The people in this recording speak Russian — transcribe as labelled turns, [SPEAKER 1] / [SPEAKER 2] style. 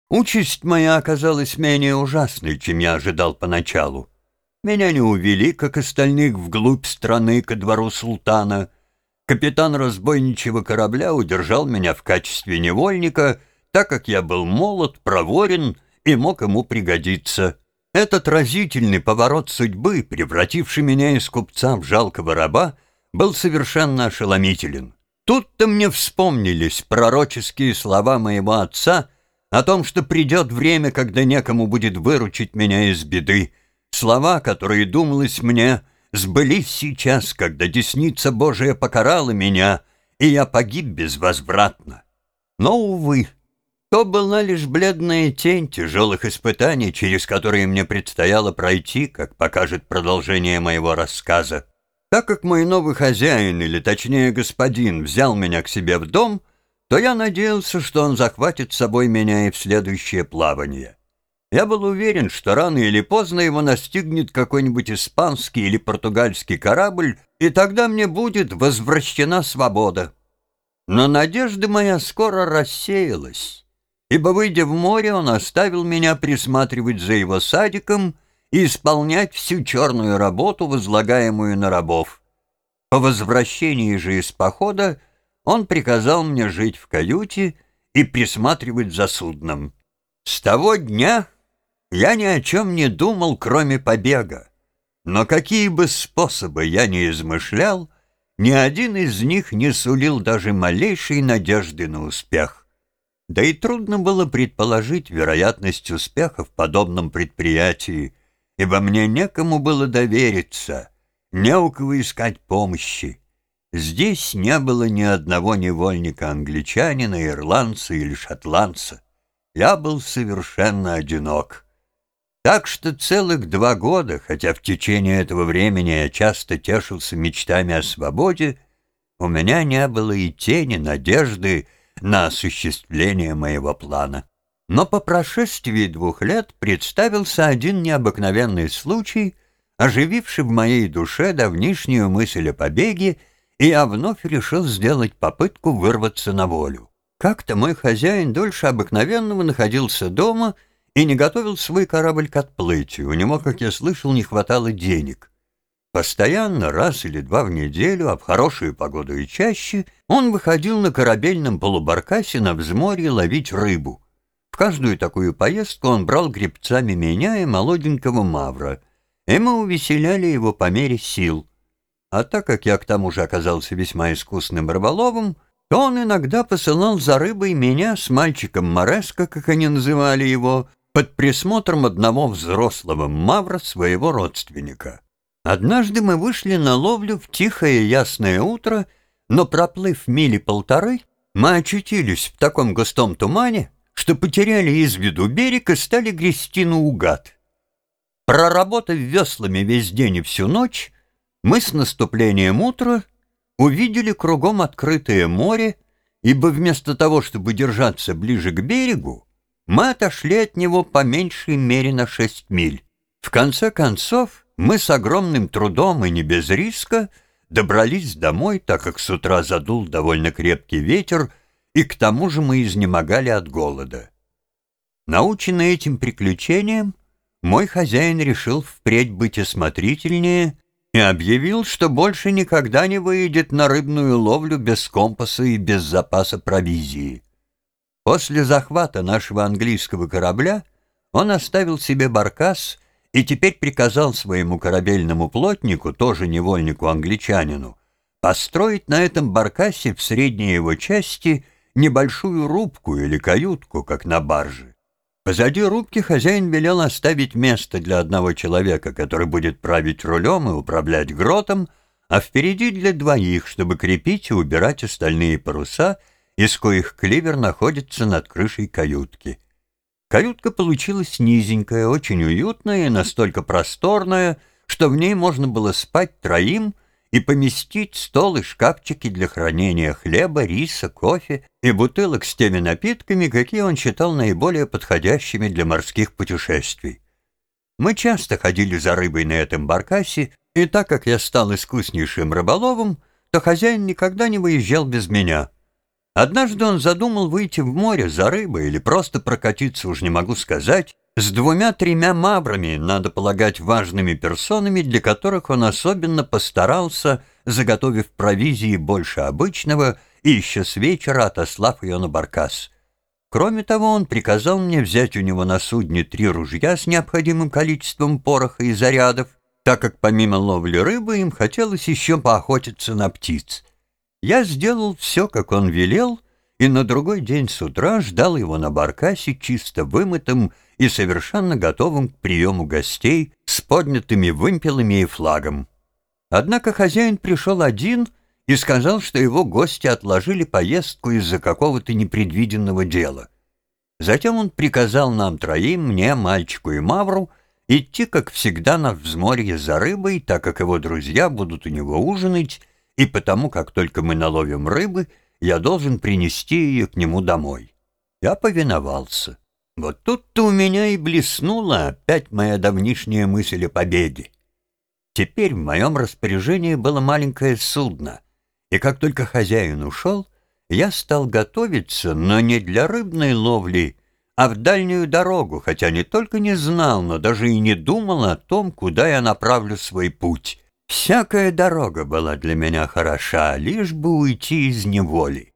[SPEAKER 1] Участь моя оказалась менее ужасной, чем я ожидал поначалу. Меня не увели, как остальных, вглубь страны ко двору султана. Капитан разбойничьего корабля удержал меня в качестве невольника, так как я был молод, проворен и мог ему пригодиться. Этот разительный поворот судьбы, превративший меня из купца в жалкого раба, был совершенно ошеломителен. Тут-то мне вспомнились пророческие слова моего отца о том, что придет время, когда некому будет выручить меня из беды. Слова, которые, думалось мне, сбылись сейчас, когда десница Божия покарала меня, и я погиб безвозвратно. Но, увы, то была лишь бледная тень тяжелых испытаний, через которые мне предстояло пройти, как покажет продолжение моего рассказа. Так как мой новый хозяин, или точнее господин, взял меня к себе в дом, то я надеялся, что он захватит с собой меня и в следующее плавание. Я был уверен, что рано или поздно его настигнет какой-нибудь испанский или португальский корабль, и тогда мне будет возвращена свобода. Но надежда моя скоро рассеялась, ибо, выйдя в море, он оставил меня присматривать за его садиком и исполнять всю черную работу, возлагаемую на рабов. По возвращении же из похода он приказал мне жить в каюте и присматривать за судном. С того дня я ни о чем не думал, кроме побега. Но какие бы способы я ни измышлял, ни один из них не сулил даже малейшей надежды на успех. Да и трудно было предположить вероятность успеха в подобном предприятии, ибо мне некому было довериться, не у кого искать помощи. Здесь не было ни одного невольника-англичанина, ирландца или шотландца. Я был совершенно одинок. Так что целых 2 года, хотя в течение этого времени я часто тешился мечтами о свободе, у меня не было и тени надежды на осуществление моего плана. Но по прошествии 2 лет представился один необыкновенный случай, ожививший в моей душе давнишнюю мысль о побеге, и я вновь решил сделать попытку вырваться на волю. Как-то мой хозяин дольше обыкновенного находился дома и не готовил свой корабль к отплытию. У него, как я слышал, не хватало денег. Постоянно, раз или 2 в неделю, а в хорошую погоду и чаще, он выходил на корабельном полубаркасе на взморье ловить рыбу. В каждую такую поездку он брал гребцами меня и молоденького Мавра, и мы увеселяли его по мере сил. А так как я к тому же оказался весьма искусным рыболовом, то он иногда посылал за рыбой меня с мальчиком Мореско, как они называли его, под присмотром одного взрослого Мавра, своего родственника. Однажды мы вышли на ловлю в тихое ясное утро, но, проплыв 1,5 мили, мы очутились в таком густом тумане, что потеряли из виду берег и стали грести наугад. Проработав веслами весь день и всю ночь, мы с наступлением утра увидели кругом открытое море, ибо вместо того, чтобы держаться ближе к берегу, мы отошли от него по меньшей мере на 6 миль. В конце концов, мы с огромным трудом и не без риска добрались домой, так как с утра задул довольно крепкий ветер, и к тому же мы изнемогали от голода. Наученный этим приключением, мой хозяин решил впредь быть осмотрительнее и объявил, что больше никогда не выйдет на рыбную ловлю без компаса и без запаса провизии. После захвата нашего английского корабля он оставил себе баркас и теперь приказал своему корабельному плотнику, тоже невольнику-англичанину, построить на этом баркасе в средней его части небольшую рубку или каютку, как на барже. Позади рубки хозяин велел оставить место для одного человека, который будет править рулем и управлять гротом, а впереди для 2, чтобы крепить и убирать остальные паруса, из коих кливер находится над крышей каютки. Каютка получилась низенькая, очень уютная и настолько просторная, что в ней можно было спать 3 и поместить стол и шкафчики для хранения хлеба, риса, кофе и бутылок с теми напитками, какие он считал наиболее подходящими для морских путешествий. Мы часто ходили за рыбой на этом баркасе, и так как я стал искуснейшим рыболовом, то хозяин никогда не выезжал без меня. Однажды он задумал выйти в море за рыбой или просто прокатиться, уж не могу сказать, с 2-3 маврами, надо полагать, важными персонами, для которых он особенно постарался, заготовив провизии больше обычного и еще с вечера отослав ее на баркас. Кроме того, он приказал мне взять у него на судне 3 ружья с необходимым количеством пороха и зарядов, так как помимо ловли рыбы им хотелось еще поохотиться на птиц. Я сделал все, как он велел, и на другой день с утра ждал его на баркасе чисто вымытым и совершенно готовым к приему гостей с поднятыми вымпелами и флагом. Однако хозяин пришел один и сказал, что его гости отложили поездку из-за какого-то непредвиденного дела. Затем он приказал нам 3, мне, мальчику и мавру, идти, как всегда, на взморье за рыбой, так как его друзья будут у него ужинать, и потому, как только мы наловим рыбы, я должен принести ее к нему домой. Я повиновался. Вот тут-то у меня и блеснула опять моя давнишняя мысль о победе. Теперь в моем распоряжении было маленькое судно, и как только хозяин ушел, я стал готовиться, но не для рыбной ловли, а в дальнюю дорогу, хотя не только не знал, но даже и не думал о том, куда я направлю свой путь. Всякая дорога была для меня хороша, лишь бы уйти из неволи.